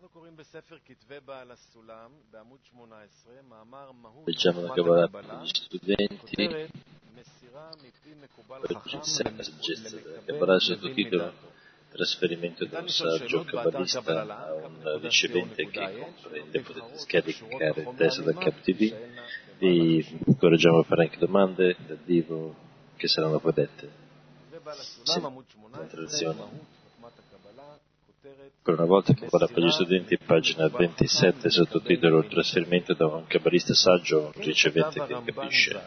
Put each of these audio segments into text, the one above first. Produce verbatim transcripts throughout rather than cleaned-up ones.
Leggiamo la Kabbalah per gli studenti, oggi sempre saggezza della Kabbalah, sottotitolo Trasferimento da un saggio kabbalista a un ricevente che comprende. Potete scaricare il testo da K T V. Vi incoraggiamo a fare anche domande dal vivo che saranno poi dette. Sì, la traduzione. Per una volta che parla per gli studenti, pagina ventisette, sottotitolo Il trasferimento da un kabbalista saggio a un ricevente che capisce.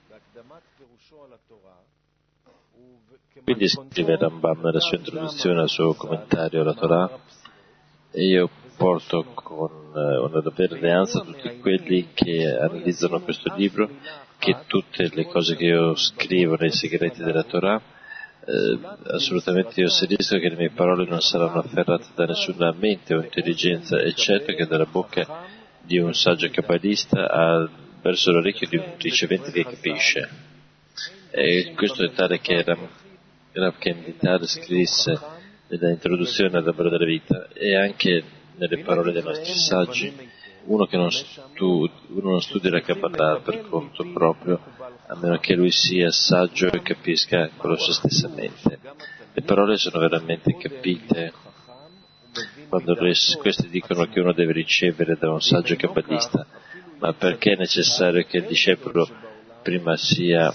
Quindi scrive Rambam nella sua introduzione al suo commentario alla Torah, e io porto con una davvera alleanza a tutti quelli che analizzano questo libro, che tutte le cose che io scrivo nei segreti della Torah, Eh, assolutamente io asserisco che le mie parole non saranno afferrate da nessuna mente o intelligenza, eccetto che dalla bocca di un saggio kabbalista a, verso l'orecchio di un ricevente che capisce. E questo è tale che Rav Kenditar scrisse nella introduzione al lavoro della vita, e anche nelle parole dei nostri saggi: uno che non, stu- uno non studia la Kabbalah per conto proprio, a meno che lui sia saggio e capisca con la sua stessa mente. Le parole sono veramente capite quando questi dicono che uno deve ricevere da un saggio kabbalista, ma perché è necessario che il discepolo prima sia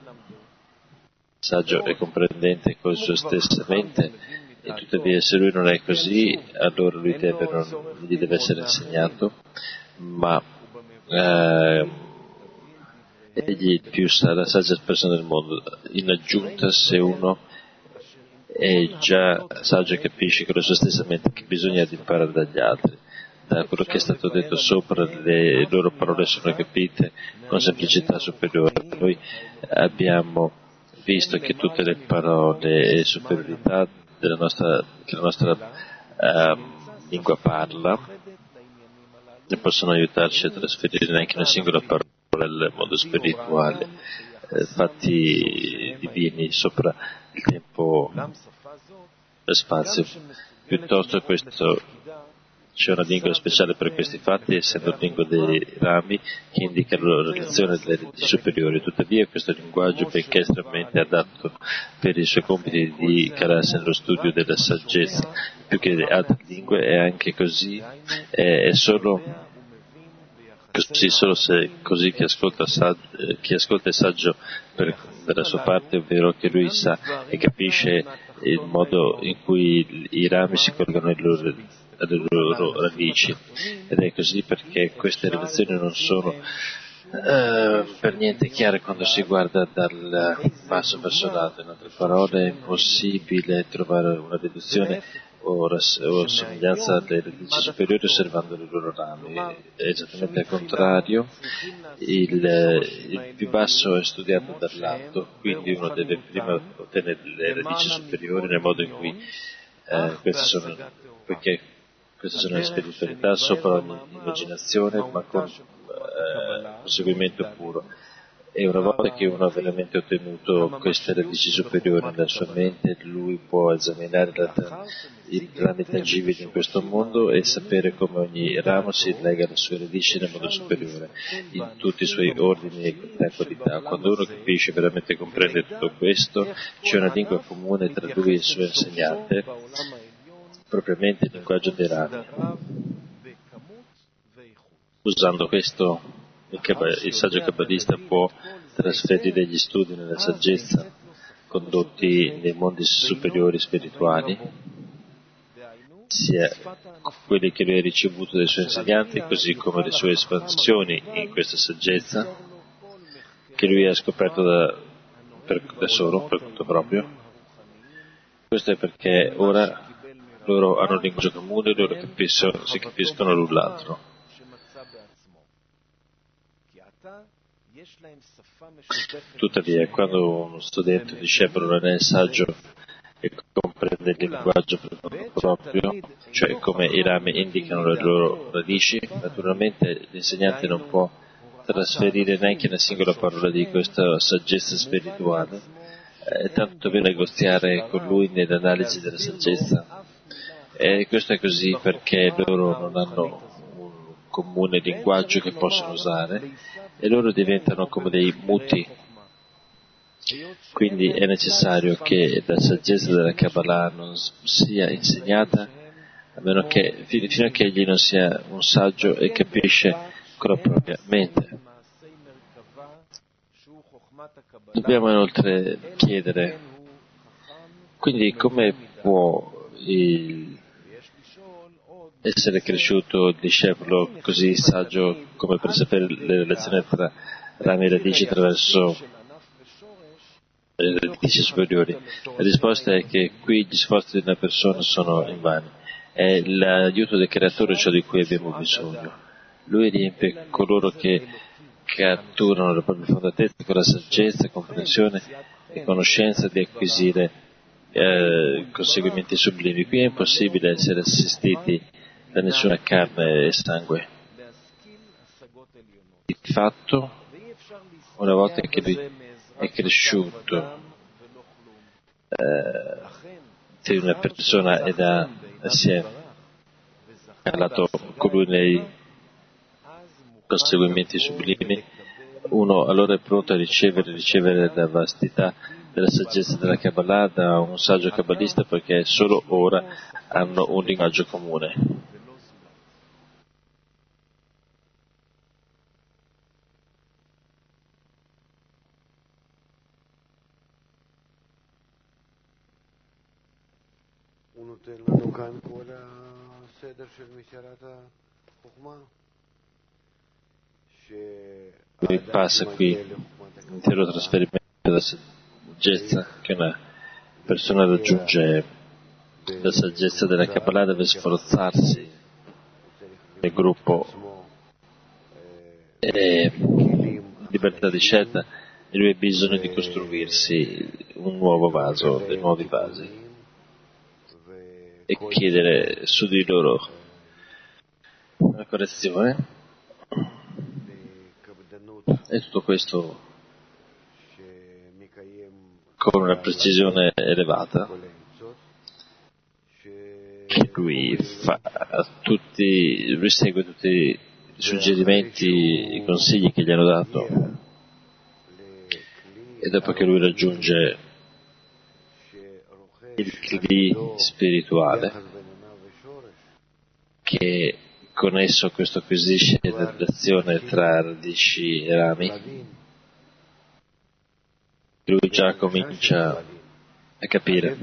saggio e comprendente con la sua stessa mente, e tuttavia se lui non è così, allora lui deve, non, gli deve essere insegnato, ma eh, egli è più la saggia persona del mondo. In aggiunta, se uno è già saggio e capisce con la sua stessa mente che bisogna imparare dagli altri, da quello che è stato detto sopra, le loro parole sono capite con semplicità superiore. Noi abbiamo visto che tutte le parole e superiorità della nostra, che la nostra uh, lingua parla ne possono aiutarci a trasferire anche una singola parola nel modo spirituale, eh, fatti divini sopra il tempo e spazio. Piuttosto questo, c'è una lingua speciale per questi fatti, essendo la lingua dei rami che indica la relazione delle reti superiori. Tuttavia questo linguaggio, benché estremamente adatto per i suoi compiti di calarsi nello studio della saggezza più che le altre lingue, è anche così, è, è solo così solo se così chi ascolta, saggio, chi ascolta è saggio per, per la sua parte, ovvero che lui sa e capisce il modo in cui i rami si collegano alle loro, alle loro radici, ed è così perché queste relazioni non sono eh, per niente chiare quando si guarda dal basso verso l'alto. In altre parole, è impossibile trovare una deduzione o, ras- o somiglianza alle radici superiori osservando le loro rami. È esattamente al contrario, il, il più basso è studiato dall'alto, quindi uno deve prima ottenere le radici superiori nel modo in cui eh, queste sono, perché queste sono le spiritualità sopra ogni immaginazione, ma con eh, conseguimento puro. E una volta che uno ha veramente ottenuto queste radici superiori nella sua mente, lui può esaminare la, i rami tangibili in questo mondo e sapere come ogni ramo si lega alle sue radici nel modo superiore, in tutti i suoi ordini e qualità. Quando uno capisce, veramente comprende tutto questo, c'è una lingua comune tra lui e il suo insegnante, propriamente il linguaggio dei rami. Usando questo, il, il saggio kabbalista può trasferire gli studi nella saggezza condotti nei mondi superiori spirituali, sia quelli che lui ha ricevuto dai suoi insegnanti, così come le sue espansioni in questa saggezza che lui ha scoperto da, per, da solo, per conto proprio. Questo è perché ora loro hanno un linguaggio comune e loro capiscono, si capiscono l'un l'altro. Tuttavia, quando uno studente, un discepolo, non è saggio e comprende il linguaggio proprio, cioè come i rami indicano le loro radici, naturalmente l'insegnante non può trasferire neanche una singola parola di questa saggezza spirituale, è tanto per negoziare con lui nell'analisi della saggezza. E questo è così perché loro non hanno un comune linguaggio che possono usare e loro diventano come dei muti. Quindi è necessario che la saggezza della Kabbalah non sia insegnata a meno che, fino a che egli non sia un saggio e capisce con la propria mente. Dobbiamo inoltre chiedere, quindi come può il essere cresciuto il discepolo così saggio come per sapere le relazioni tra rami e radici attraverso le radici superiori? La risposta è che qui gli sforzi di una persona sono invani. È l'aiuto del creatore ciò di cui abbiamo bisogno. Lui riempie coloro che catturano la propria fondatezza con la saggezza, comprensione e conoscenza di acquisire eh, conseguimenti sublimi. Qui è impossibile essere assistiti da nessuna carne e sangue. Di fatto, una volta che lui è cresciuto eh, se una persona è da si è calato colui nei conseguimenti sublimi, uno allora è pronto a ricevere, ricevere la vastità della saggezza della Kabbalah da un saggio kabbalista, perché solo ora hanno un linguaggio comune. Lui passa qui l'intero trasferimento della saggezza che una persona raggiunge. La saggezza della Kabbalah deve sforzarsi nel gruppo e libertà di scelta, e lui ha bisogno di costruirsi un nuovo vaso, dei nuovi vasi, e chiedere su di loro una correzione. E tutto questo con una precisione elevata che lui fa a tutti, lui segue tutti i suggerimenti, i consigli che gli hanno dato, e dopo che lui raggiunge il Kli spirituale che con esso questo acquisisce la relazione tra radici e rami, lui già comincia a capire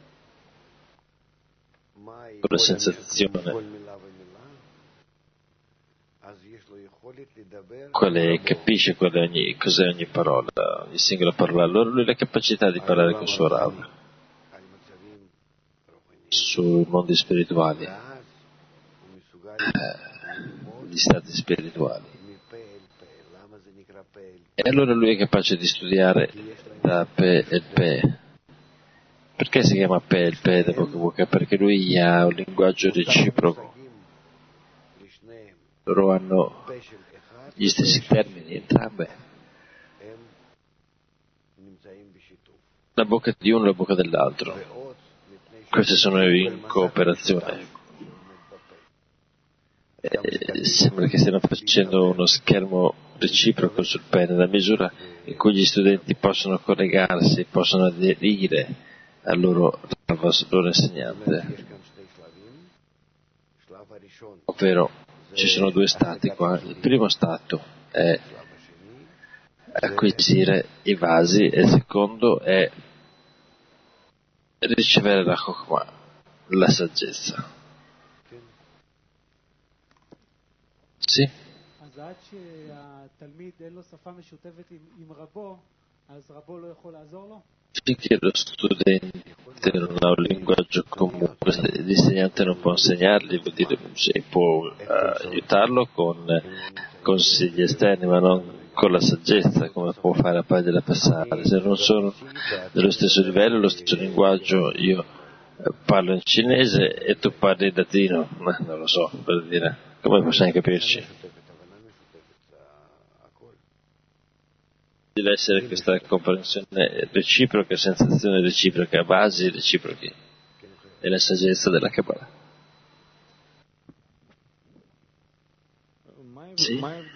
con la sensazione quale capisce quale ogni, cos'è ogni parola, ogni singola parola. Allora lui ha la capacità di parlare con il suo Rav sui mondi spirituali, eh, gli stati spirituali, e allora lui è capace di studiare da Pe e Pe. Perché si chiama Pe e Pe da Boca a Boca? Perché lui ha un linguaggio reciproco, loro hanno gli stessi termini, entrambe. La bocca di uno e la bocca dell'altro. Queste sono in cooperazione. E sembra che stiano facendo uno schermo reciproco sul pene, nella misura in cui gli studenti possono collegarsi, possono aderire al loro, al loro insegnante. Ovvero, ci sono due stati qua. Il primo stato è acquisire i vasi e il secondo è ricevere la Chokhmah, la saggezza. Sì? Finché lo studente non ha un linguaggio comune, l'insegnante non può insegnargli, vuol dire che può uh, aiutarlo con consigli esterni, ma non con la saggezza, come può fare a paglia da passare. Se non sono dello stesso livello, lo stesso linguaggio, io parlo in cinese e tu parli in latino, ma non lo so, per dire, come possiamo capirci? Deve essere questa comprensione reciproca, sensazione reciproca, basi reciproche, e la saggezza della Kabbalah. Sì.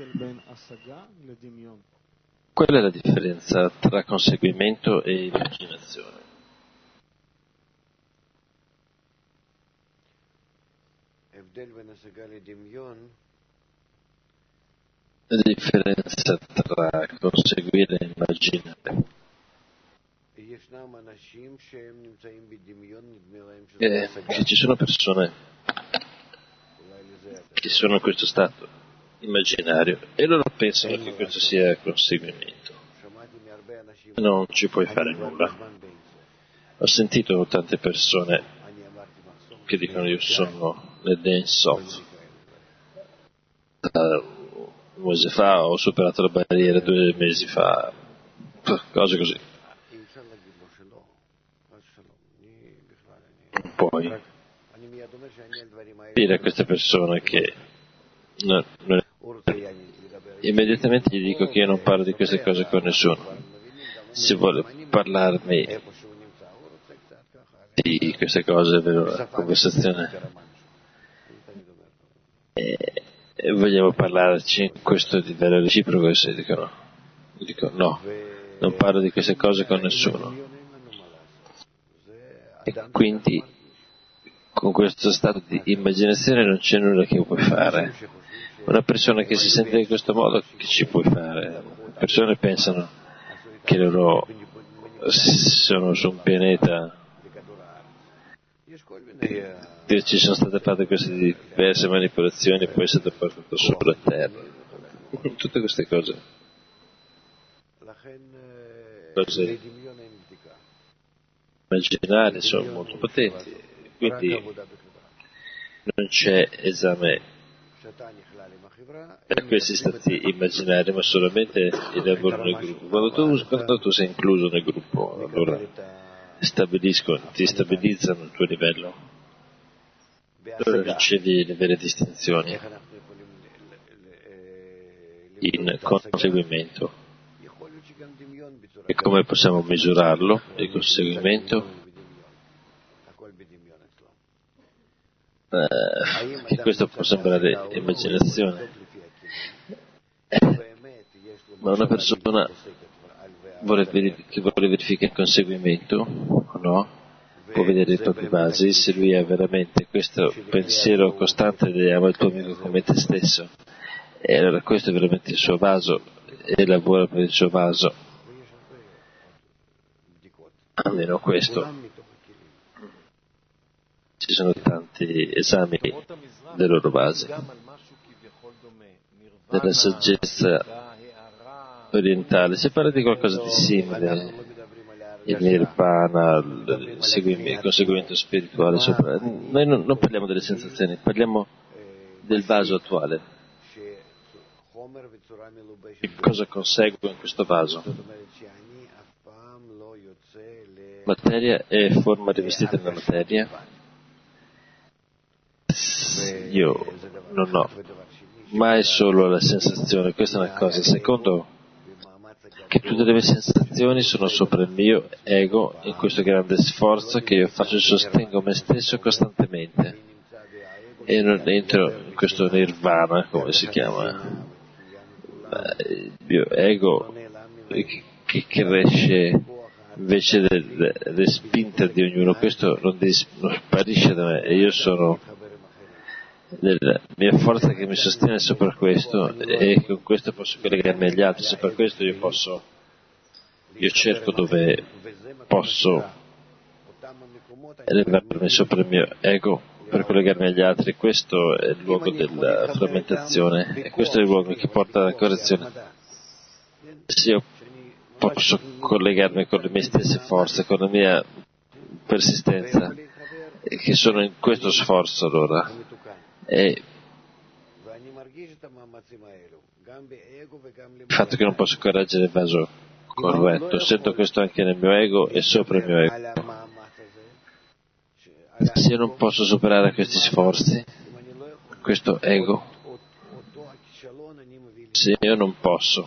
Qual è la differenza tra conseguimento e immaginazione? La differenza tra conseguire e immaginare è che ci sono persone che sono in questo stato immaginario e loro pensano che questo sia conseguimento. Non ci puoi fare nulla. Ho sentito tante persone che dicono io sono nel soft. Un mese fa ho superato la barriera, due mesi fa, cose così. Poi dire a queste persone che no, non, immediatamente gli dico che io non parlo di queste cose con nessuno. Se vuole parlarmi di queste cose, vedo la conversazione e, e vogliamo parlarci in questo livello reciproco, e se dicono, dico no, non parlo di queste cose con nessuno. E quindi con questo stato di immaginazione non c'è nulla che puoi fare. Una persona che si sente in questo modo, che ci puoi fare? Le persone pensano che loro sono su un pianeta, ci sono state fatte queste diverse manipolazioni e poi è stato portato sulla terra. Tutte queste cose. Cose immaginari sono molto potenti, quindi non c'è esame per questi stati immaginari, ma solamente il lavoro nel gruppo. Quando tu, quando tu sei incluso nel gruppo, allora stabiliscono, ti stabilizzano il tuo livello, allora ricevi le vere distinzioni in conseguimento. E come possiamo misurarlo, il conseguimento? Eh, che questo può sembrare immaginazione, eh, ma una persona vuole verific- che vuole verificare il conseguimento o no, può vedere i propri vasi, se lui ha veramente questo pensiero costante di ama il tuo amico come te stesso, e allora questo è veramente il suo vaso e lavora per il suo vaso. Almeno questo. Ci sono tanti esami delle loro basi, della saggezza orientale. Si parla di qualcosa di simile, il nirvana, il, seguim- il conseguimento spirituale. Sopra. Noi non, non parliamo delle sensazioni, parliamo del vaso attuale. Che cosa consegue in questo vaso? Materia e forma rivestita nella materia. Io non ho mai solo la sensazione, questa è una cosa. Secondo, che tutte le mie sensazioni sono sopra il mio ego in questo grande sforzo che io faccio, sostengo me stesso costantemente e non entro in questo nirvana, come si chiama, il mio ego che cresce invece delle, delle spinte di ognuno. Questo non, dis, non sparisce da me e io sono la mia forza che mi sostiene sopra questo, e con questo posso collegarmi agli altri. Sopra questo io posso, io cerco dove posso elevarmi sopra il mio ego per collegarmi agli altri. Questo è il luogo della frammentazione e questo è il luogo che porta alla correzione. Se io posso collegarmi con le mie stesse forze, con la mia persistenza, che sono in questo sforzo, allora e il fatto che non posso correggere il vaso corretto, sento questo anche nel mio ego e sopra il mio ego. Se io non posso superare questi sforzi, questo ego, se io non posso,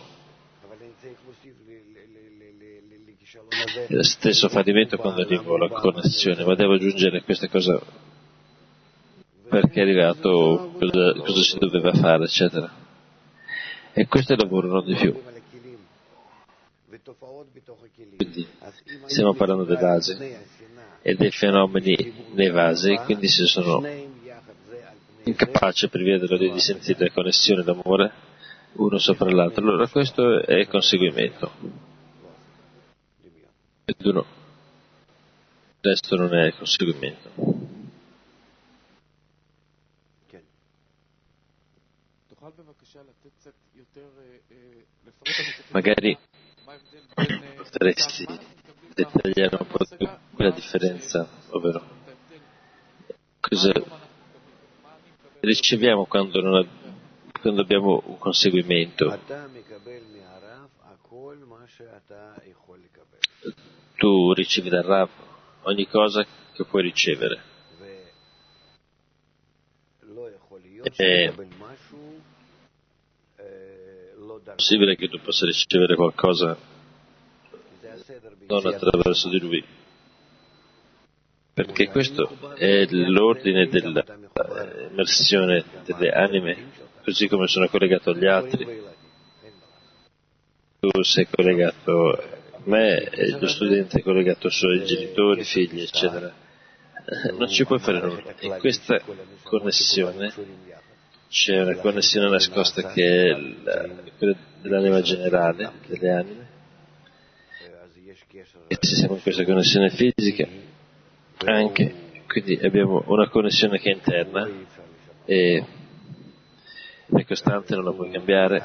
è lo stesso fallimento quando arrivo alla connessione, ma devo aggiungere questa cosa perché è arrivato, cosa, cosa si doveva fare, eccetera. e questi lavorano di più. Quindi stiamo parlando dei vasi e dei fenomeni nei vasi, quindi se sono incapaci per via dell'odio di sentire la connessione d'amore uno sopra l'altro, allora questo è il conseguimento. Ed uno, il resto non è il conseguimento. Magari potresti dettagliare un po' più quella differenza, ovvero cosa riceviamo quando, non, quando abbiamo un conseguimento. Tu ricevi dal Rav ogni cosa che puoi ricevere. È possibile che tu possa ricevere qualcosa non attraverso di lui, perché questo è l'ordine dell'immersione delle anime, così come sono collegato agli altri. Tu sei collegato a me, e lo studente è collegato ai suoi genitori, figli, eccetera. Non ci puoi fare nulla. In questa connessione c'è una connessione nascosta che è quella dell'anima generale, delle anime, e se siamo in questa connessione fisica anche, quindi abbiamo una connessione che è interna e è costante, non la puoi cambiare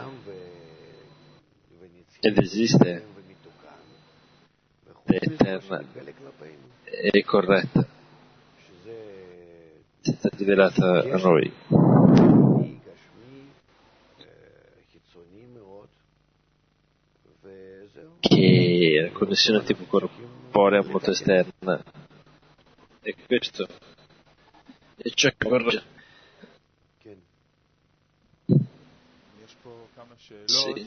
ed esiste, è eterna, è corretta, è stata rivelata a noi, che è una connessione tipo corporea molto esterna, e questo è ciò che vorrei. Sì.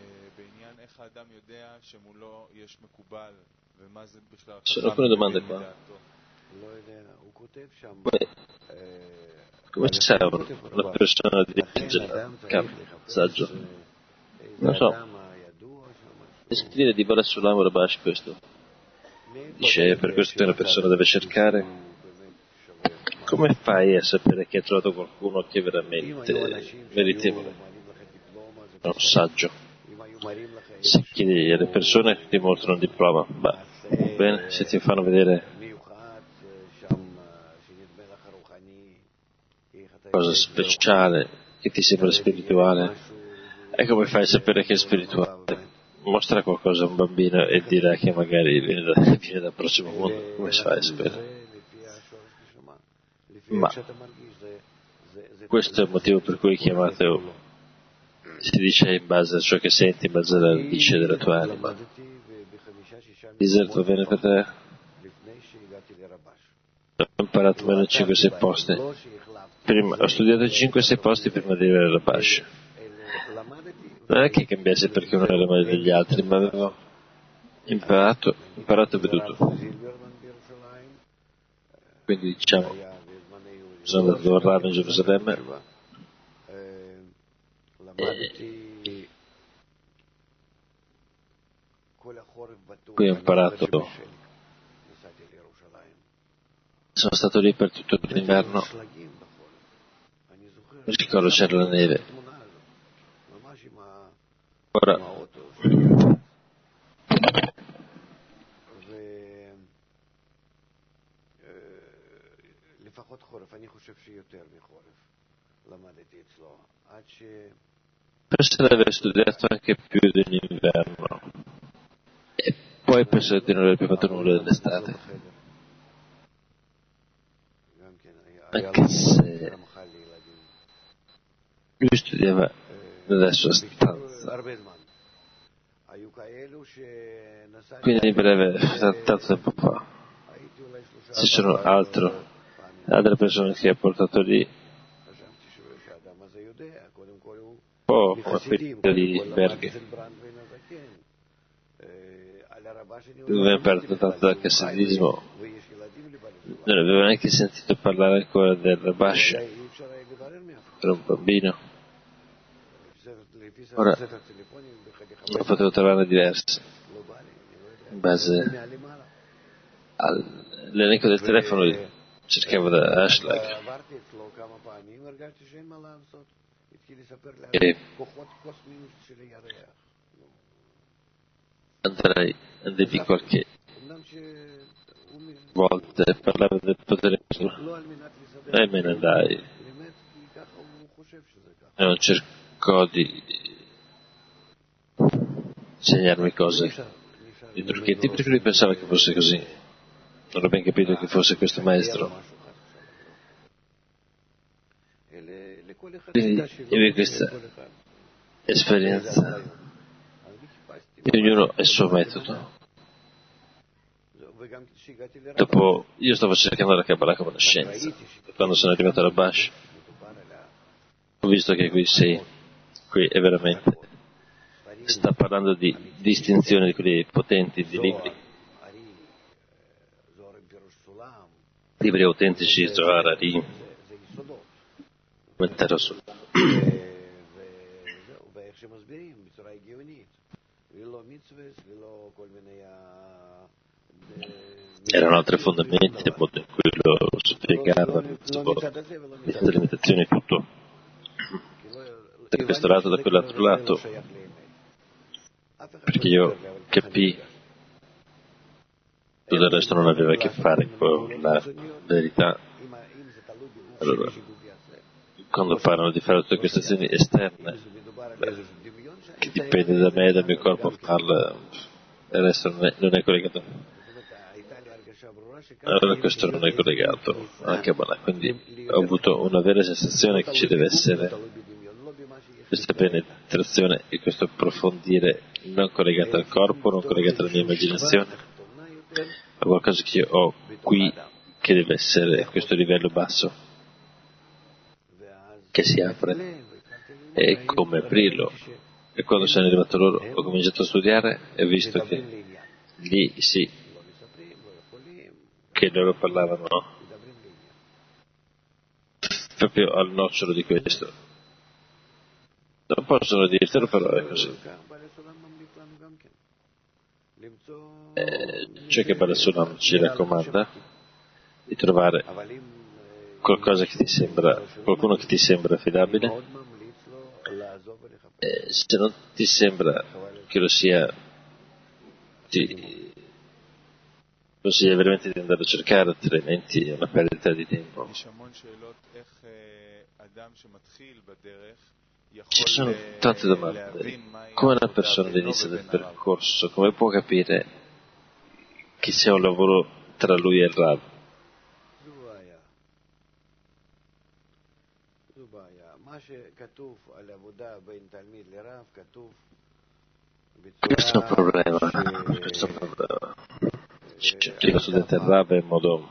Sono alcune domande qua. Beh, come sa una persona di capo, saggio? Non so. Scrivere di Bala Sulam Rabash questo. Dice, per questo che una persona deve cercare. Come fai a sapere che hai trovato qualcuno che è veramente meritevole? È un saggio. Se chiedi alle persone ti mostrano il diploma, va bene, se ti fanno vedere cosa speciale, che ti sembra spirituale, e come fai a sapere che è spirituale? Mostra qualcosa a un bambino e dirà che magari viene, da, viene dal prossimo mondo, come fai a sapere? Ma questo è il motivo per cui è chiamato, si dice in base a ciò che senti, in base alla radice della tua anima. Israel va bene per te? Ho imparato meno cinque sei posti. Prima, ho studiato cinque sei posti prima di arrivare alla Rabash. Non è che cambiasse perché uno era meglio degli altri, ma avevo imparato, imparato e veduto. Quindi diciamo, sono andato al Rav in Gerusalemme e qui ho imparato. Sono stato lì per tutto l'inverno, mi ricordo c'era la neve. Ora penso di aver studiato anche più dell'inverno e poi penso di non aver più fatto nulla dell'estate, anche se lui studiava nella sua stanza, quindi in breve, tanto tempo fa. Ci sono altro, altre persone che ha portato lì, oh, come quello di Berghe, dove ha aperto tanto dal cassidismo, non avevo neanche sentito parlare ancora del Rabash, era un bambino. Ora, ne potevo trovare diverse, in base all'elenco del telefono cercavo da hashtag e andrei, andai qualche volta e parlavo del potere e me ne andai e non cercò di insegnarmi cose di trucchetti perché lui pensava che fosse così, non ho ben capito che fosse questo maestro. Quindi io questa esperienza e ognuno ha il suo metodo. Dopo io stavo cercando la Kabbalah come una scienza, quando sono arrivato alla Bash ho visto che qui sì, qui è veramente sta parlando di distinzione di quelli potenti di libri libri autentici, Zohar, Ari, commentare solo. Erano altri fondamenti, il modo in cui lo spiegava, le limitazioni e tutto. Da questo lato, da quell'altro lato, perché io capii tutto il resto non aveva a che fare con la verità. Allora, quando parlano di fare tutte queste azioni esterne, beh, che dipende da me e dal mio corpo farla, il resto non è, non è collegato. Allora questo non è collegato alla Kabbalah, quindi ho avuto una vera sensazione che ci deve essere questa penetrazione e questo approfondire non collegato al corpo, non collegato alla mia immaginazione, ma qualcosa che io ho qui che deve essere questo livello basso che si apre e come aprirlo. E quando sono arrivato loro ho cominciato a studiare e ho visto che lì sì che loro parlavano proprio al nocciolo di questo. Non possono dirtelo, però è così. Eh, cioè che Balasulam ci raccomanda di trovare qualcosa che ti sembra, qualcuno che ti sembra affidabile, eh, se non ti sembra che lo sia, ti consiglia veramente di andare a cercare, altrimenti è una perdita di tempo. Ci sono tante domande. Come una persona all'inizio del percorso, come può capire che sia un lavoro tra lui e il Rav? Questo è un problema, questo è un problema. Ci spiega lo studente al Rav in modo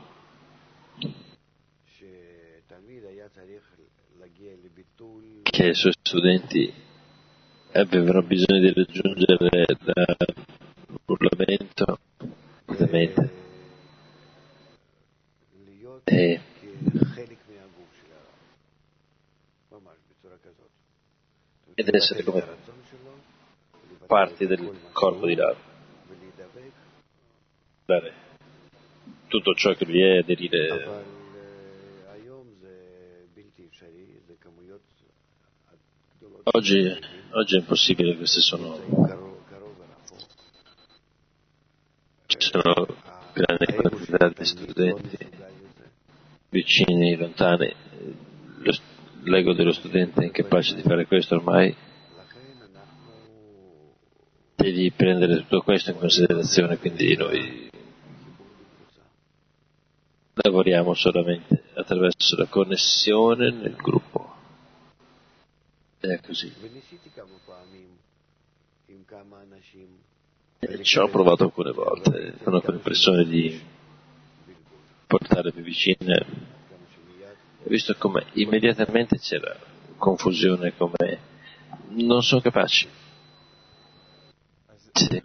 che i suoi studenti avevano bisogno di raggiungere l'annullamento ovviamente e ed essere come parti del corpo di Rav, dare tutto ciò che lui è, aderire. Oggi, oggi è impossibile, queste sono ci sono grandi quantità di studenti vicini, lontani, lo, l'ego dello studente è incapace di fare questo ormai, devi prendere tutto questo in considerazione, quindi noi lavoriamo solamente attraverso la connessione nel gruppo. È così. E ci ho provato alcune volte, con alcune persone di portare più vicine. Ho visto come immediatamente c'era confusione, come non sono capaci. Sì.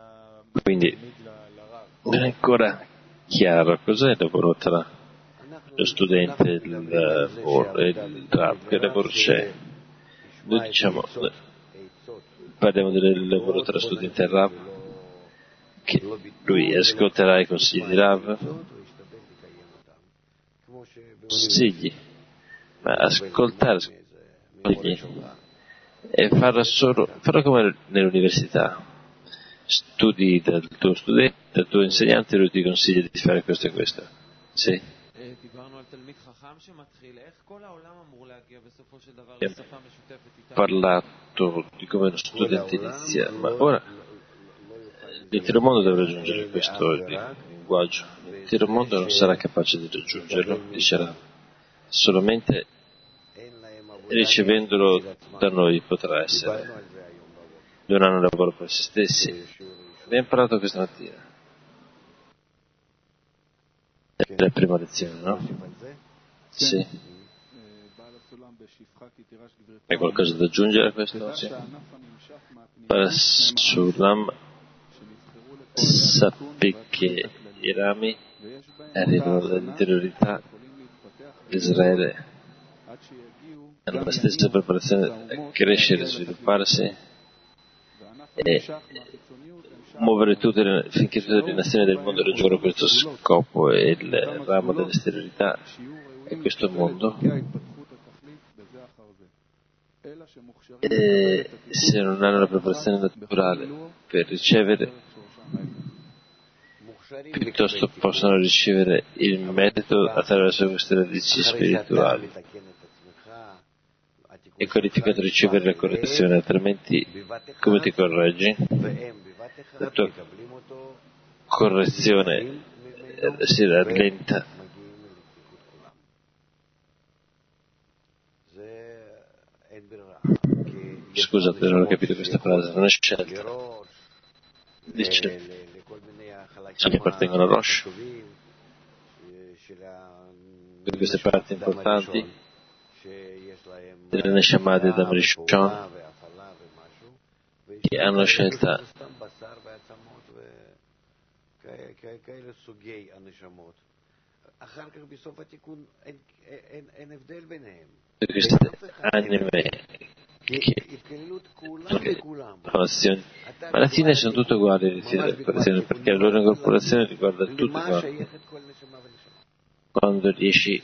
Quindi non è ancora chiaro cos'è il lavoro tra lo studente, il, il Rav, che lavoro c'è? Noi diciamo, parliamo del lavoro tra studente e Rav, che lui ascolterà i consigli di Rav, consigli, ma ascoltare consigli e farlo solo, farlo come nell'università. Studi dal tuo studente, dal tuo insegnante, lui ti consiglia di fare questo e questo. Sì. Abbiamo parlato di come uno studente inizia, ma ora l'intero mondo deve raggiungere questo linguaggio. L'intero mondo non sarà capace di raggiungerlo, dicerà. Solamente ricevendolo da noi potrà essere. Non hanno lavoro per se stessi. Abbiamo parlato questa mattina. È la prima lezione, no? Sì. Hai qualcosa da aggiungere a questo? Sì. Sulam sappi che i rami arrivano dall'interiorità di Israele, hanno la stessa preparazione a crescere, svilupparsi e muovere tutte le, finché tutte le nazioni del mondo raggiungono questo scopo, e il ramo dell'esteriorità è questo mondo. E se non hanno la preparazione naturale per ricevere, piuttosto possono ricevere il merito attraverso queste radici spirituali. È qualificato a ricevere la correzione, altrimenti come ti correggi? La tua correzione si rallenta. Scusate, non ho capito questa frase, non è scelta. Dice, gli appartengono a Rosh, per queste parti importanti delle Neshama di Adam Rishon, che hanno scelta per queste anime che ma alla fine sono tutte uguali le corporazioni, perché la loro incorporazione riguarda tutti quanti. Quando riesci,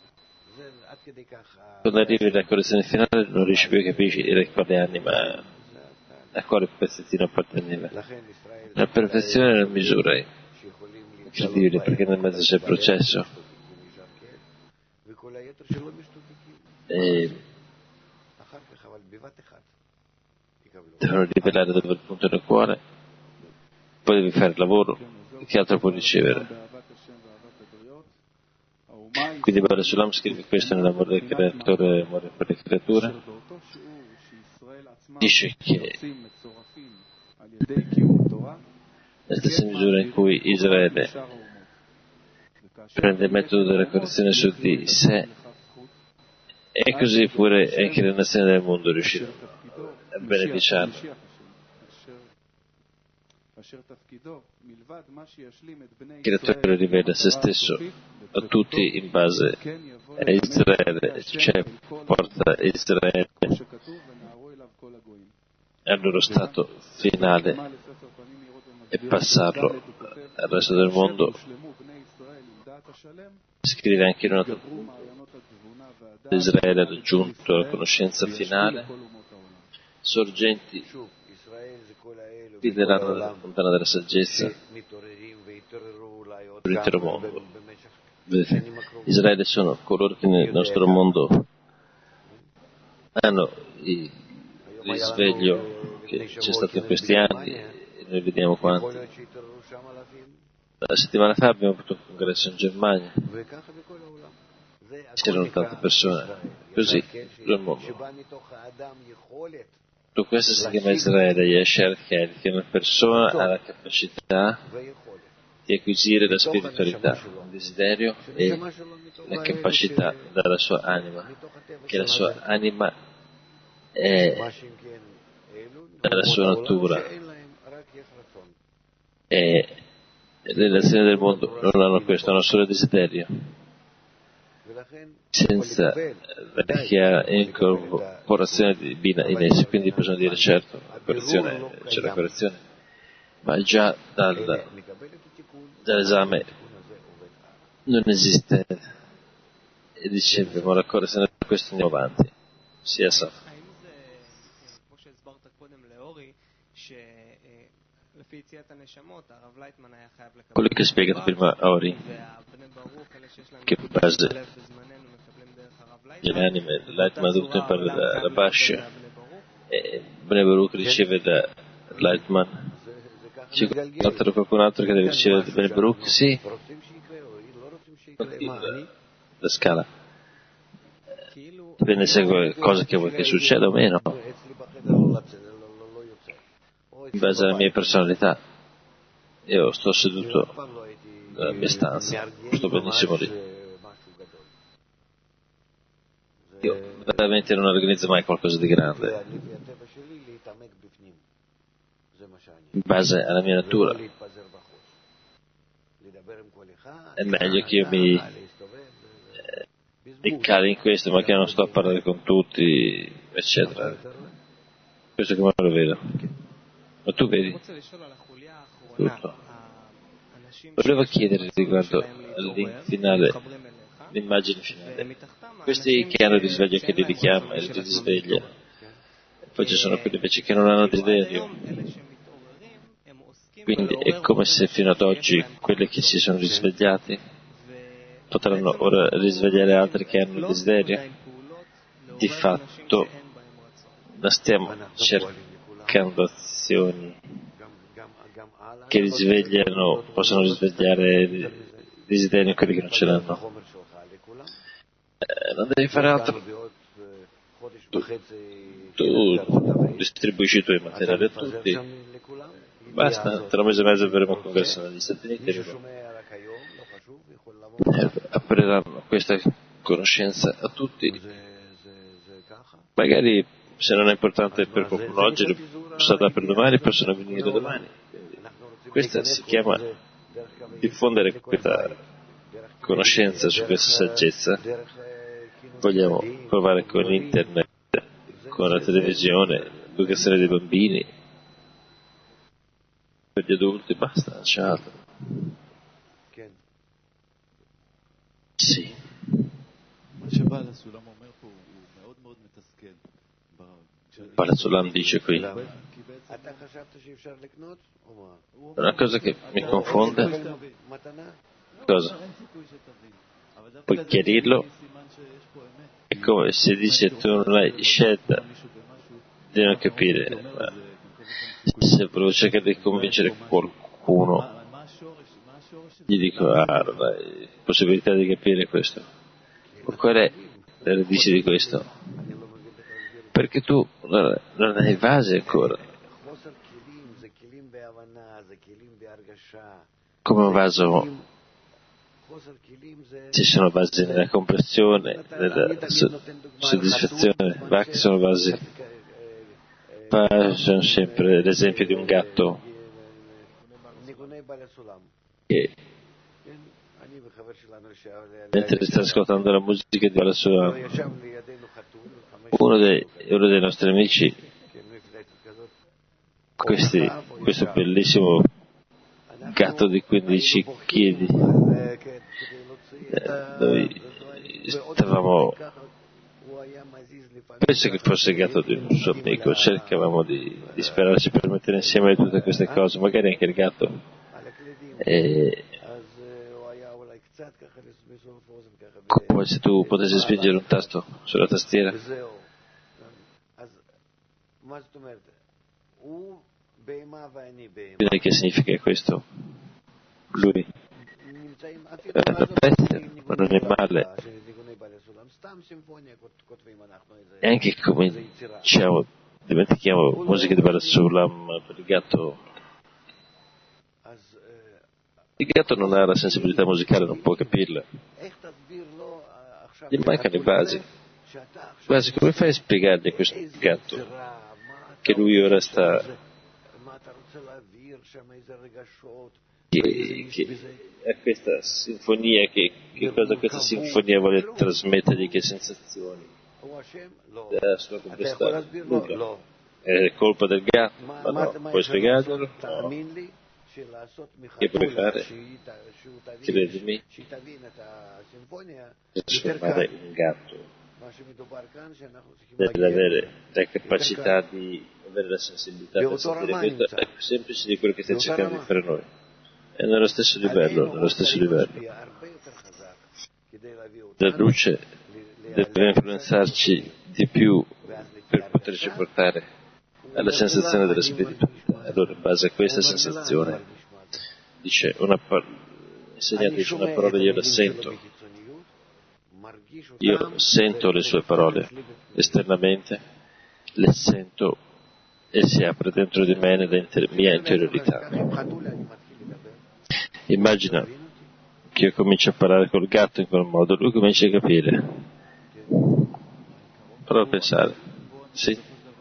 quando arrivi alla correzione finale non riesci più a capire quale anima, a quale pezzettino apparteneva. La perfezione è una misura incredibile, perché nel mezzo c'è il processo e devono rivelare dove è il punto del cuore, poi devi fare il lavoro, che altro puoi ricevere? Quindi Baal Sulam scrive questo nell'amore del creatore, amore per le creature, dice che la stessa misura in cui Israele prende il metodo della correzione su di sé, e così pure anche le nazioni del mondo riusciranno a beneficiarne. Il creatore rivela se stesso a tutti in base a Israele, cioè porta Israele al loro stato finale e passarlo al resto del mondo. Scrive anche in una Israele ha raggiunto la conoscenza finale, sorgenti fideranno la fontana della saggezza per l'intero mondo. Vedete, Israele sono coloro che nel nostro mondo hanno il risveglio che c'è stato in questi anni, e noi vediamo quanti. La settimana fa abbiamo avuto un congresso in Germania, c'erano tante persone, così tutto il mondo. Tutto questo si chiama Israele, Yesher Kel, che una persona ha la capacità di acquisire la spiritualità, il desiderio e la capacità dalla sua anima, che la sua anima è dalla sua natura, e le nazioni del mondo non hanno questo, hanno solo desiderio. senza la chiara incorporazione divina in essi. Quindi bisogna dire certo, la correzione, c'è la correzione, ma già dal, dall'esame non esiste, e dicevamo la correzione di questo andiamo avanti, sia sa. Quello che ha spiegato prima Ori, che in base alle anime Lightman ha dovuto imparare da Rabash e Bnei Baruch riceve da Lightman, c'è qualcun altro che deve ricevere da Bnei Baruch? Sì, la scala dipende se è qualcosa che vuoi che succeda o meno, in base alla mia personalità. Io sto seduto nella mia stanza, sto benissimo lì. Io veramente non organizzo mai qualcosa di grande, in base alla mia natura. È meglio che io mi, eh, mi cali in questo, ma che non sto a parlare con tutti, eccetera. Questo come lo vedo. Ma tu vedi tutto. Volevo chiedere riguardo al link finale, l'immagine finale. Questi che hanno il risveglio che li richiama e li risveglia, e poi ci sono quelli invece che non hanno desiderio. Quindi è come se fino ad oggi quelli che si sono risvegliati potranno ora risvegliare altri che hanno il desiderio. Di fatto non stiamo cercando azioni che risvegliano, possono risvegliare il desiderio in quelli che non ce l'hanno. Eh, non devi fare altro. Tu, tu distribuisci i tuoi materiali a tutti. Basta, tra un mese e mezzo avremo un congresso negli Stati Uniti. Eh, apriranno questa conoscenza a tutti. Magari se non è importante per qualcuno oggi, lo sarà per domani, possono venire domani. Questa si chiama diffondere questa conoscenza su questa saggezza. Vogliamo provare con internet, con la televisione, l'educazione dei bambini, per gli adulti, basta, non c'è altro. Sì. Palazzolam dice qui una cosa che mi confonde. Cosa? Puoi chiarirlo? È come se dice tu non hai scelta di non capire, ma se volevo cercare di convincere qualcuno gli dico ah non hai possibilità di capire questo, ma qual è la radice di questo? Perché tu non hai base ancora. Come un vaso ci sono basi nella comprensione, nella soddisfazione, va che sono basi. Faccio sempre l'esempio di un gatto che mentre sta ascoltando la musica di Balasulam, uno dei, uno dei nostri amici, questi, questo bellissimo gatto di quindici chili, eh, noi stavamo, penso che fosse il gatto di un suo amico, cercavamo di, di sperarci per mettere insieme tutte queste cose, magari anche il gatto, e come se tu potessi spingere un tasto sulla tastiera. Quindi che significa questo? Lui è una bestia, ma non è male. E anche cominciamo, dimentichiamo musica di Balasulam per il gatto. Il gatto non ha la sensibilità musicale, non può capirla. Gli mancano le basi. Basi, come fai a spiegargli a questo gatto che lui ora sta che, che è questa sinfonia, che, che cosa questa sinfonia vuole trasmettergli, che sensazioni della sua complessità? Nulla. È colpa del gatto? Ma no, puoi spiegarglielo? No. Che puoi fare? Credimi, trasformare un gatto deve avere la capacità di avere la sensibilità per sentire questo è più semplice di quello che stiamo cercando di fare noi. È nello stesso livello, nello stesso livello. La luce deve influenzarci di più per poterci portare alla sensazione della spiritualità. Allora, in base a questa sensazione, dice una par- insegnante dice una parola, io la sento, io sento le sue parole esternamente, le sento e si apre dentro di me nella inter- mia interiorità. Immagina che io comincio a parlare col gatto in quel modo, lui comincia a capire. Prova a pensare, sì?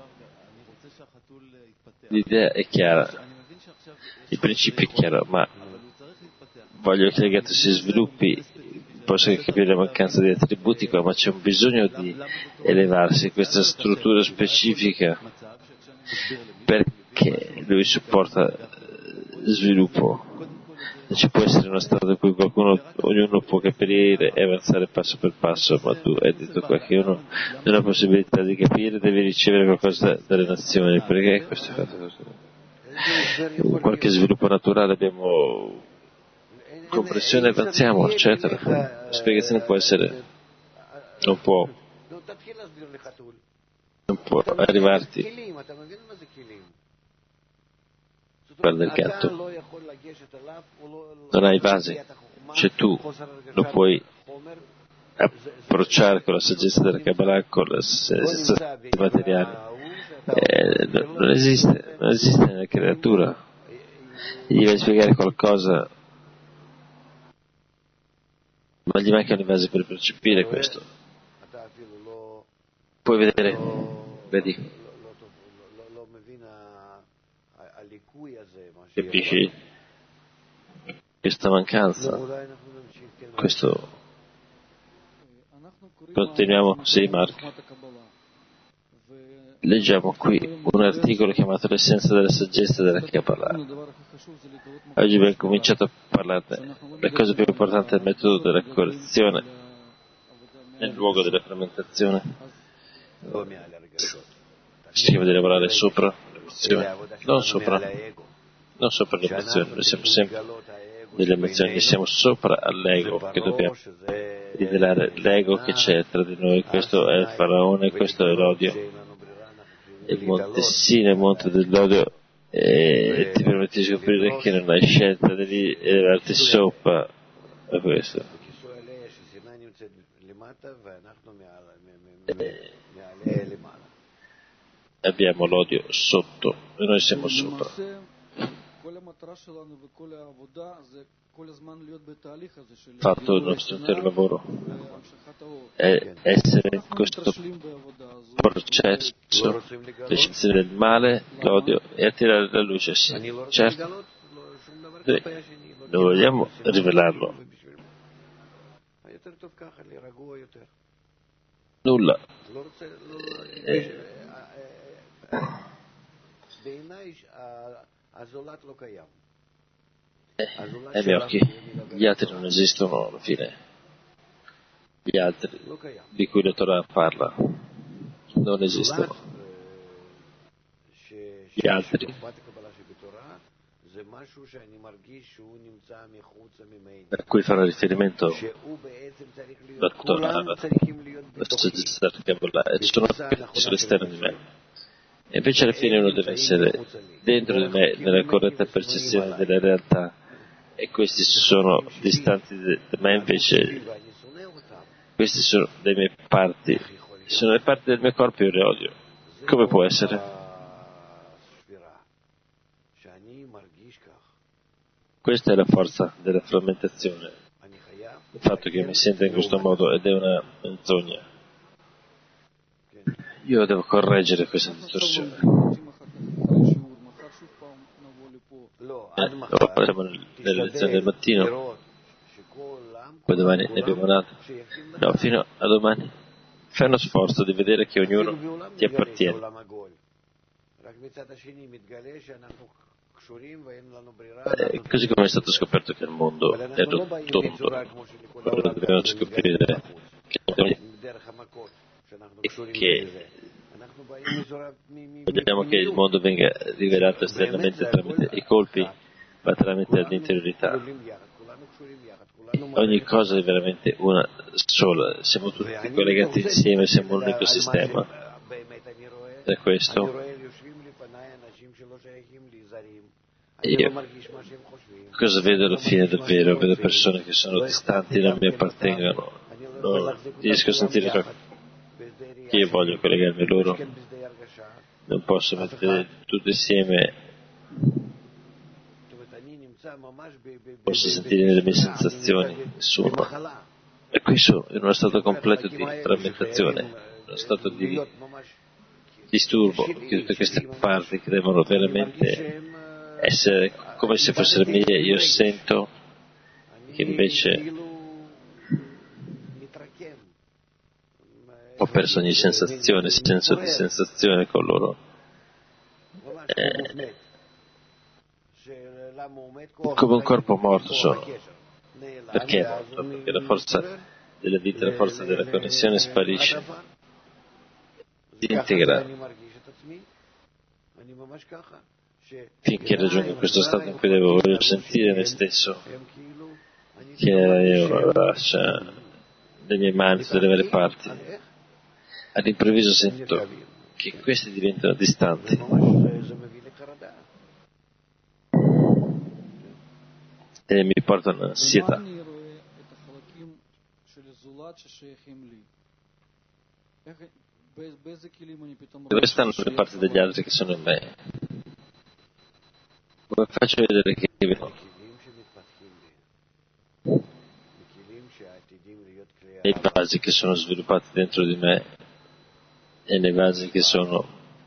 L'idea è chiara, il principio è chiaro, ma voglio che il gatto si sviluppi, posso capire la mancanza di attributi qua, ma c'è un bisogno di elevarsi, questa struttura specifica, perché lui supporta sviluppo. Ci può essere uno stato in cui qualcuno, ognuno può capire e avanzare passo per passo, ma tu hai detto qua che uno non ha possibilità di capire, deve ricevere qualcosa dalle nazioni, perché questo è fatto così. In qualche sviluppo naturale abbiamo comprensione, avanziamo, eccetera. La spiegazione può essere, non può, non può arrivarti quella del gatto. Non hai vasi, cioè tu lo puoi approcciare con la saggezza della Kabbalah, con la saggezza dei materiali. Eh, non, non esiste, non esiste nella creatura. Gli devi spiegare qualcosa, ma gli mancano i vasi per percepire questo. Puoi vedere, vedi, capisci questa mancanza, questo. Continuiamo, sì Marco. Leggiamo qui un articolo chiamato L'essenza della saggezza della Kabbalah. Oggi abbiamo cominciato a parlarne. La cosa più importante è il metodo della correzione nel luogo della frammentazione. Cerchiamo di lavorare sopra l'emozione, non sopra, non sopra l'emozione, noi siamo sempre delle emozioni, siamo sopra all'ego, che dobbiamo rivelare l'ego che c'è tra di noi. Questo è il faraone, questo è l'odio. Il monte Sina, il monte dell'odio, e ti permette di scoprire che non hai scelta, devi elevarti sopra a questo. E abbiamo l'odio sotto e noi siamo sopra. Fatto il nostro intero lavoro è essere in questo processo, l'eccezione del male, l'odio e attirare la luce, sì, certo, sì. Noi vogliamo rivelarlo. Nulla. Eh, ai miei occhi gli altri non esistono alla fine, gli altri di cui la Torah parla non esistono, gli altri a cui farà riferimento la Torah, la saggezza della Kabbalah, sono sull'esterno di me. E invece alla fine uno deve essere dentro di me, nella corretta percezione della realtà, e questi sono distanti da me, invece questi sono le mie parti, sono le parti del mio corpo e io le odio. Come può essere? Questa è la forza della frammentazione, il fatto che mi senta in questo modo, ed è una menzogna. Io devo correggere questa distorsione. ora siamo nelle lezioni del mattino, poi domani ne abbiamo un'altra. No, fino a domani fai uno sforzo di vedere che ognuno ti appartiene. Eh, così come è stato scoperto che il mondo è rotondo, ora dobbiamo scoprire che, che vogliamo che il mondo venga rivelato esternamente tramite i colpi, ma tramite l'interiorità. Ogni cosa è veramente una sola, siamo tutti collegati insieme, siamo un unico sistema. E questo io cosa vedo alla fine davvero? Vedo persone che sono distanti, non mi appartengono, non riesco a sentire che io voglio collegarmi a loro, non posso mettere tutto insieme, posso sentire le mie sensazioni, nessuno. E qui sono in uno stato completo di frammentazione, in uno stato di disturbo, che tutte queste parti che devono veramente essere come se fossero mie, io sento che invece ho perso ogni sensazione, senso di sensazione con loro. Eh, come un corpo morto sono. Perché è morto? Perché la forza della vita, la forza della connessione sparisce, si integra. Finché raggiungo questo stato in cui devo voglio sentire me stesso, che io ho la braccia, le mie mani, tutte le varie parti, all'improvviso sento che questi diventano distanti e mi portano ansietà. Dove stanno le parti degli altri che sono in me? Come faccio a vedere che vedo? Nei vasi che sono sviluppati dentro di me e nei vasi che sono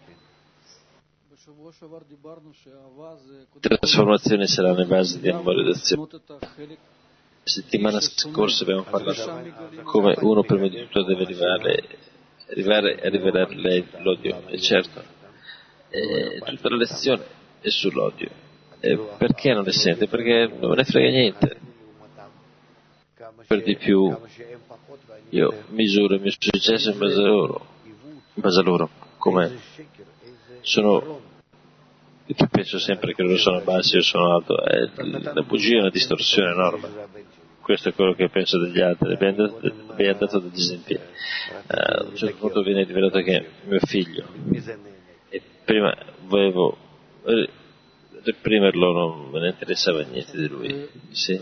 trasformazione sarà nei vasi di amore ed azione. La settimana scorsa abbiamo parlato come uno prima di tutto deve arrivare, arrivare a rivelare lei l'odio, e certo, e tutta la lezione è sull'odio. E perché non le sente? Perché non ne frega niente. Per di più io misuro il mio successo in base a loro, in base a loro, come sono, che penso sempre che loro sono bassi, io sono alto, è la bugia è una distorsione enorme. Questo è quello che penso degli altri. Abbiamo dato degli esempi. Uh, a un certo punto viene rivelato che mio figlio, e prima volevo reprimerlo, non me ne interessava niente di lui. Sì,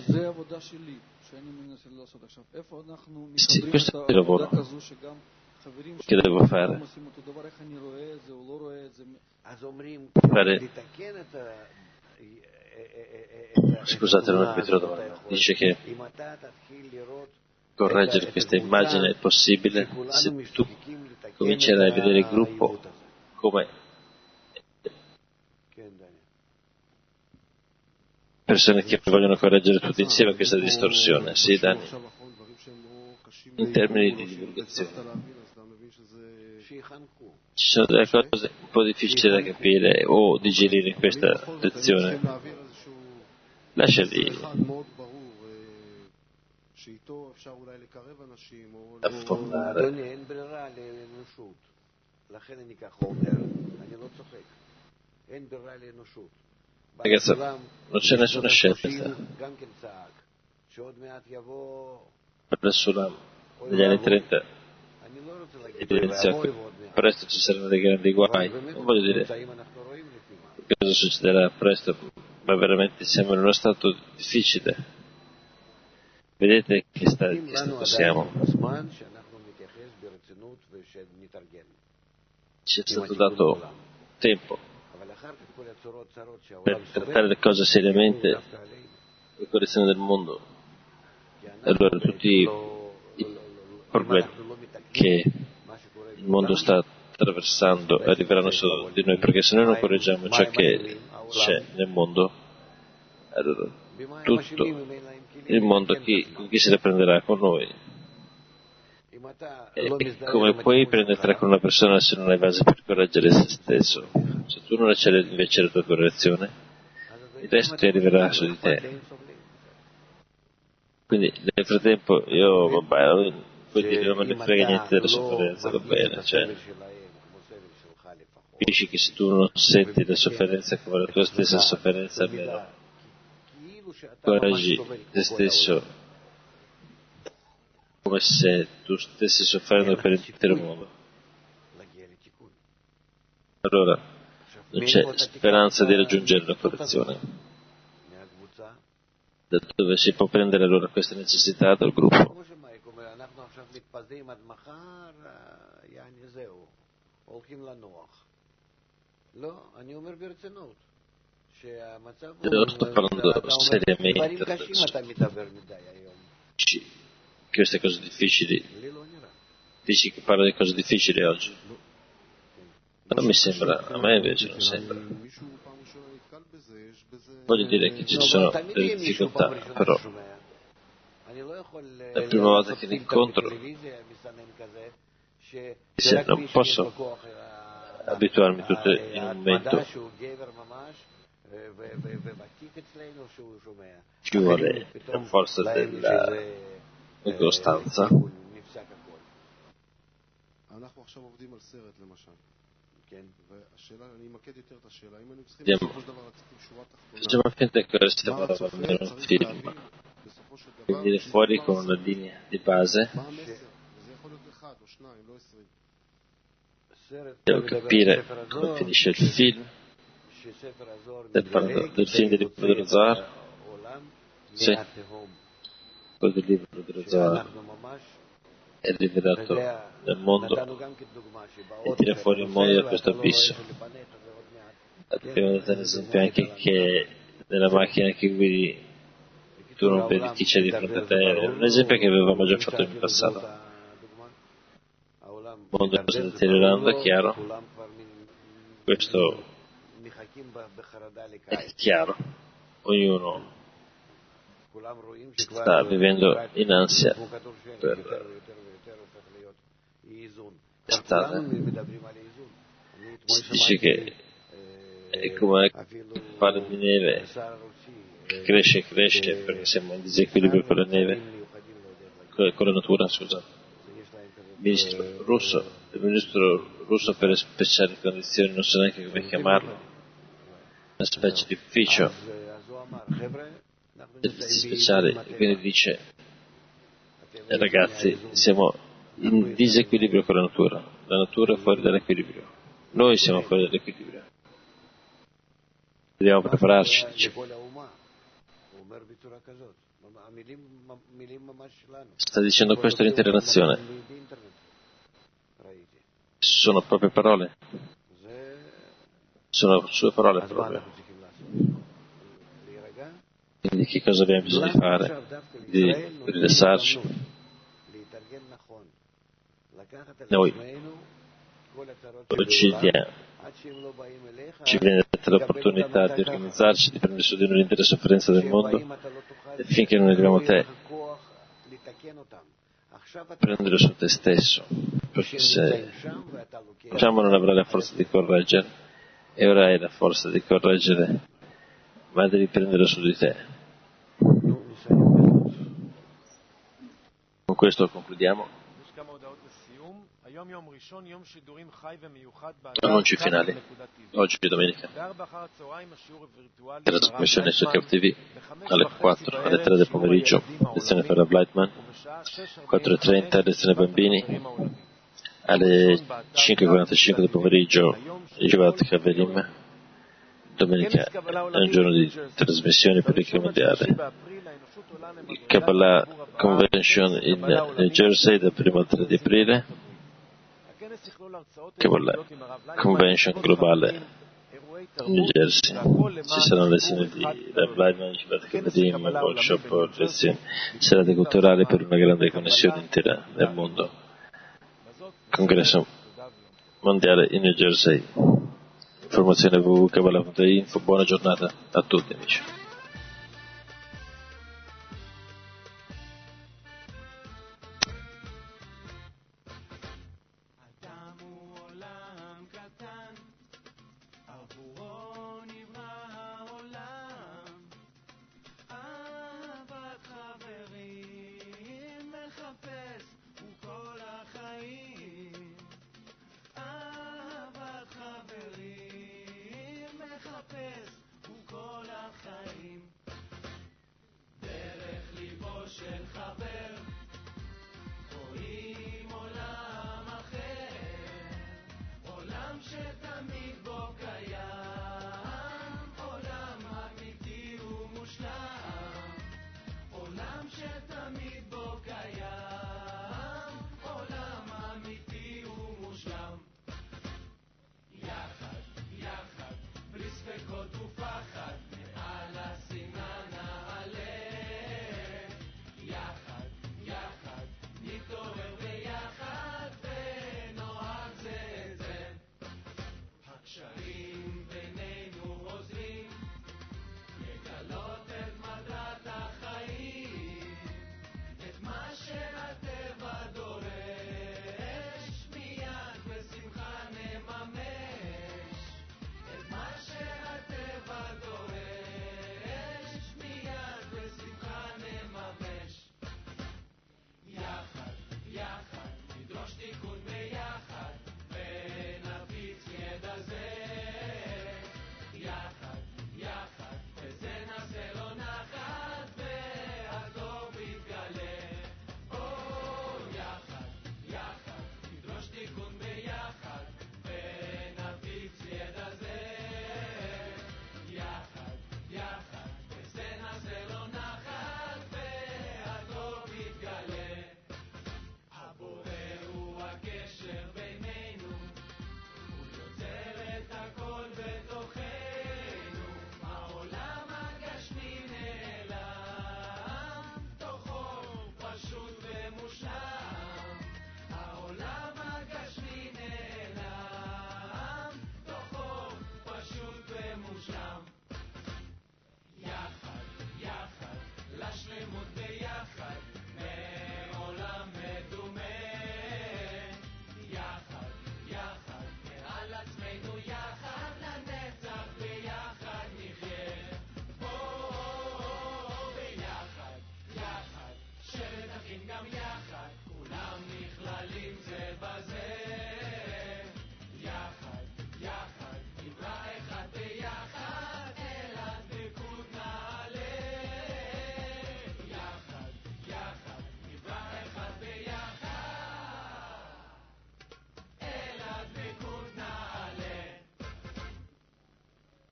sì, questo è il lavoro che devo fare. fare Scusate, non ho capito la domanda. Dice che correggere questa immagine è possibile se tu comincerai a vedere il gruppo come persone che vogliono correggere tutti insieme questa distorsione. Sì, Dani? In termini di divulgazione ci sono delle cose un po' difficili da capire o digerire in questa lezione. Lasciali affondare. Ragazzi, non c'è nessuna scelta. Per Sulam, negli anni trenta evidenziò che presto ci saranno dei grandi guai. Non voglio dire cosa succederà presto, ma veramente siamo in uno stato difficile. Vedete che, sta, che stato siamo. Ci è stato dato tempo per trattare le cose seriamente, la correzione del mondo. Allora tutti i problemi che il mondo sta attraversando arriveranno solo di noi, perché se noi non correggiamo ciò che c'è nel mondo, allora tutto il mondo chi, con chi se ne prenderà? Con noi. E come puoi prendertela con una persona se non hai base per correggere se stesso? Se tu non acceleri invece la tua correzione, il resto ti arriverà su di te. Quindi nel frattempo io, vabbè, puoi dire non me ne frega niente della sofferenza, va bene, cioè capisci che se tu non senti la sofferenza come la tua stessa sofferenza, almeno correggi te stesso come se tu stessi soffrendo per l'intero mondo. Allora non c'è speranza di raggiungere la correzione. Da dove si può prendere allora questa necessità dal gruppo? Io sto parlando seriamente. Queste cose difficili. Dici che parlo di cose difficili oggi? Non mi sembra, a me invece non sembra. Voglio dire che ci sono delle difficoltà, però la prima volta che li incontro se non posso abituarmi tutto in un momento, ci vuole la forza della costanza. Andiamo. Facciamo finta che ora stiamo lavorando in un film, quindi viene fuori con una linea di base. Devo capire come finisce il film. Stai parlando del film del libro dello Zohar? Sì, quello del libro dello Zohar è rivelato nel mondo e tira fuori il mondo da questo abisso. Abbiamo dato un esempio anche che nella macchina che guidi tu non vedi chi c'è di fronte a te, è un esempio che avevamo già fatto in passato. Il mondo sta deteriorando, è chiaro, questo è chiaro, ognuno sta vivendo in ansia per strada. Si dice che è come un palo di neve che cresce e cresce perché siamo in disequilibrio con la neve, con la natura, scusa. Il ministro russo, il ministro russo per le speciali condizioni, non so neanche come chiamarlo, una specie di ufficio servizi speciali, e quindi dice eh, ragazzi, siamo in disequilibrio con la natura, la natura è fuori dall'equilibrio, noi siamo fuori dall'equilibrio, dobbiamo prepararci, dice. Sta dicendo questo all'intera nazione, sono proprie parole, sono sue parole proprio. Quindi che cosa abbiamo bisogno di fare? Di rilassarci. Noi ci, diamo, ci viene data l'opportunità di organizzarci, di prendere su di noi l'intera sofferenza del mondo e finché non arriviamo a te, prendere su te stesso, perché se facciamo non avrai la forza di correggere e ora hai la forza di correggere, ma devi prenderlo su di te. Con questo concludiamo. Annunci finali. Oggi è domenica. La trasmissione su K T V alle quattro, alle tre del pomeriggio, lezione per la Blightman, quattro e trenta lezione bambini, alle cinque e quarantacinque del pomeriggio Yivat Kavelim. Domenica è un giorno di trasmissione per il mondiale. Il Kabbalah Convention in New Jersey dal primo al tre di aprile. Kabbalah Convention globale in New Jersey. Ci saranno lezioni di Rav Leibman, Yivat Kavelim, workshop, lezioni, serate culturali per una grande connessione intera nel mondo. Congresso mondiale in New Jersey. Informazione w w w punto kabbalah punto info. Buona giornata a tutti amici.